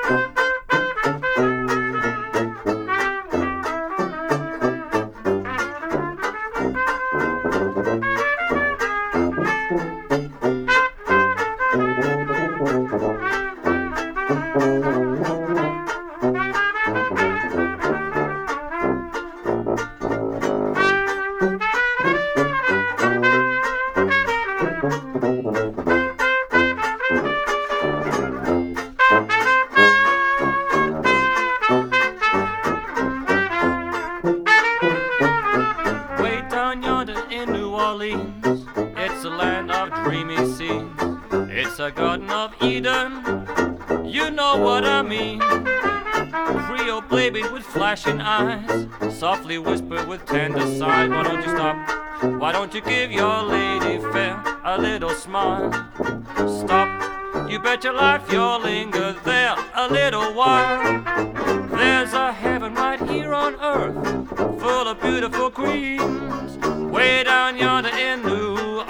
It's a land of dreamy scenes. It's a garden of Eden. You know what I mean. Creole babies with flashing eyes, softly whisper with tender sighs. Why don't you stop? Why don't you give your lady fair a little smile? Stop. You bet your life you'll linger there a little while. There's a heaven right here on earth, full of beautiful queens, way down yonder in New